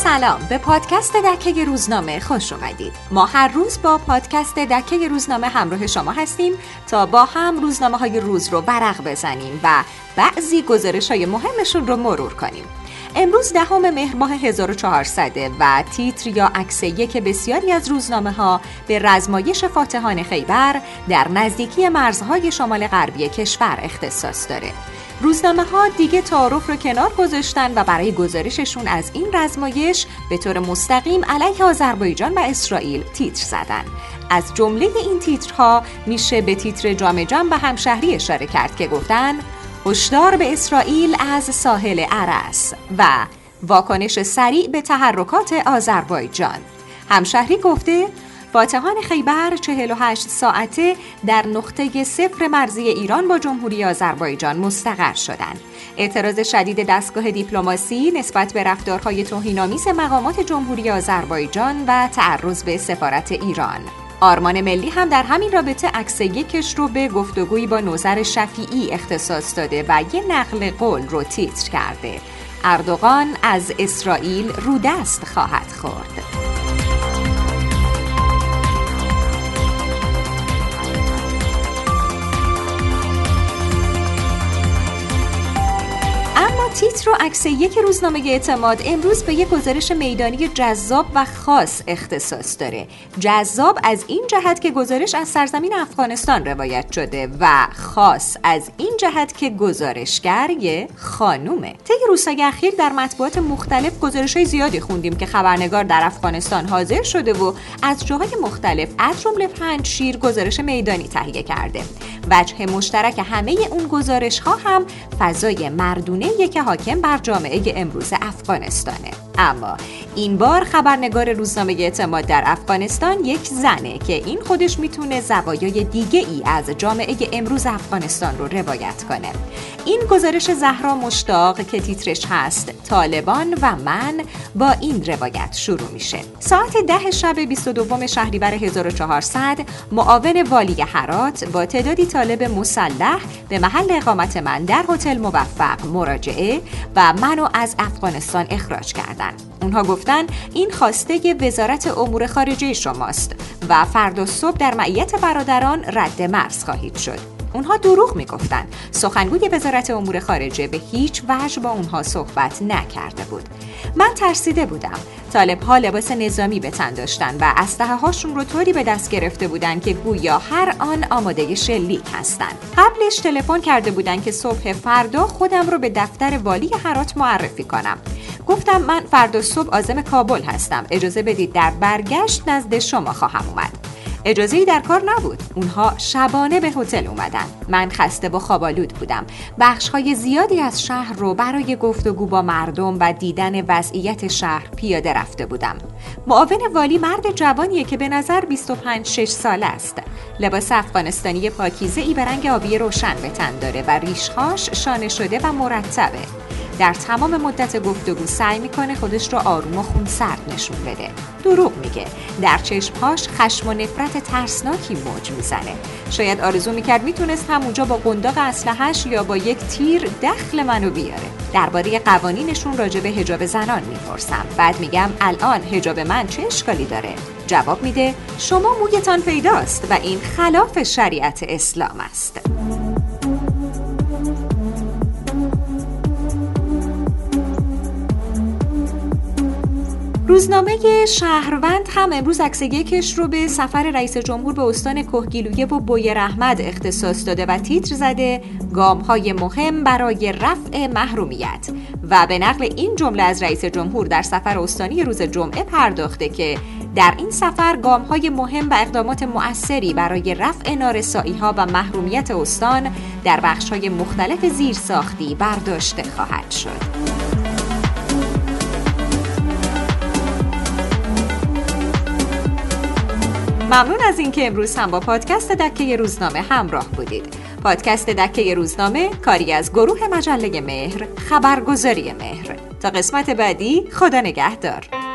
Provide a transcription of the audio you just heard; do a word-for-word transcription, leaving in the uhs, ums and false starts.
سلام، به پادکست دکه روزنامه خوش اومدید. ما هر روز با پادکست دکه روزنامه همراه شما هستیم تا با هم روزنامه های روز رو ورق بزنیم و بعضی گزارش های مهمشون رو مرور کنیم. امروز دهم مهر ماه هزار و چهارصد و تیتر یا عکس یک بسیاری از روزنامه ها به رزمایش فاتحان خیبر در نزدیکی مرزهای شمال غربی کشور اختصاص داره. روزنامه ها دیگه تعارف رو کنار گذاشتن و برای گزارششون از این رزمایش به طور مستقیم علیه آذربایجان و اسرائیل تیتر زدن. از جمله این تیترها میشه به تیتر جام جم و همشهری اشاره کرد که گفتن هشدار به اسرائیل از ساحل ارس و واکنش سریع به تحرکات آذربایجان. همشهری گفته فاتحان خیبر چهل و هشت ساعته در نقطه صفر مرزی ایران با جمهوری آذربایجان مستقر شدند. اعتراض شدید دستگاه دیپلماسی نسبت به رفتارهای توهین‌آمیز مقامات جمهوری آذربایجان و تعرض به سفارت ایران. آرمان ملی هم در همین رابطه عکس یکش رو به گفتگویی با نوذر شفیعی اختصاص داده و یه نقل قول رو تیتر کرده. اردوغان از اسرائیل رو دست خواهد خورد. تیتر و عکس یک روزنامه اعتماد امروز به یک گزارش میدانی جذاب و خاص اختصاص داره. جذاب از این جهت که گزارش از سرزمین افغانستان روایت شده و خاص از این جهت که گزارشگر یه خانومه. طی روزهای اخیر در مطبوعات مختلف گزارش‌های زیادی خوندیم که خبرنگار در افغانستان حاضر شده و از جاهای مختلف از جمله پنجشیر گزارش میدانی تهیه کرده. وجه مشترک همه اون گزارش‌ها هم فضای مردونه‌ای که حاکم بر جامعه امروز افغانستانه. اما این بار خبرنگار روزنامه اعتماد در افغانستان یک زنه که این خودش میتونه زوایای دیگه ای از جامعه امروز افغانستان رو روایت کنه. این گزارش زهرا مشتاق که تیترش هست طالبان و من با این روایت شروع میشه. ساعت ده شب بیست و دوم شهریور هزار و چهارصد معاون والی هرات با تعدادی طالب مسلح به محل اقامت من در هتل موفق مراجعه و منو از افغانستان اخراج کردن. اونها گفتن این خواسته وزارت امور خارجه شماست و فردا صبح در معیت برادران رد مرز خواهید شد. اونها دروغ میگفتن. سخنگوی وزارت امور خارجه به هیچ وجه با اونها صحبت نکرده بود. من ترسیده بودم. طالب‌ها لباس نظامی به تن داشتن و اسلحه هاشون رو طوری به دست گرفته بودن که گویا هر آن آماده شلیک هستن. قبلش تلفن کرده بودن که صبح فردا خودم رو به دفتر والی هرات معرفی کنم. گفتم من فردا صبح عازم کابل هستم. اجازه بدید در برگشت نزد شما خواهم اومد. اجازه‌ای در کار نبود. اونها شبانه به هتل اومدن. من خسته و خواب‌آلود بودم. بخش‌های زیادی از شهر رو برای گفتگو با مردم و دیدن وضعیت شهر پیاده رفته بودم. معاون والی مرد جوانیه که به نظر بیست و پنج شش ساله است. لباس افغانستانی پاکیزه‌ای به رنگ آبی روشن به تن داره و ریش‌هاش شانه شده و مرتبه. در تمام مدت گفتگو سعی میکنه خودش رو آروم و خونسرد نشون بده. دروغ میگه. در چشمهاش خشم و نفرت ترسناکی موج میزنه. شاید آرزو میکرد میتونست همونجا با قنداق اسلحه‌اش یا با یک تیر دخل منو بیاره. درباره قوانینشون راجع به حجاب زنان میپرسم. بعد میگم الان حجاب من چه اشکالی داره؟ جواب میده شما مویتان پیداست و این خلاف شریعت اسلام است. روزنامه شهروند هم امروز عکس یکش رو به سفر رئیس جمهور به استان کهگیلویه و بویراحمد اختصاص داده و تیتر زده گام‌های مهم برای رفع محرومیت و به نقل این جمله از رئیس جمهور در سفر استانی روز جمعه پرداخته که در این سفر گام‌های مهم و اقدامات مؤثری برای رفع نارسایی‌ها و محرومیت استان در بخش‌های مختلف زیرساختی برداشته خواهد شد. ممنون از اینکه امروز هم با پادکست دکه روزنامه همراه بودید. پادکست دکه روزنامه کاری از گروه مجله مهر، خبرگزاری مهر. تا قسمت بعدی، خدا نگهدار.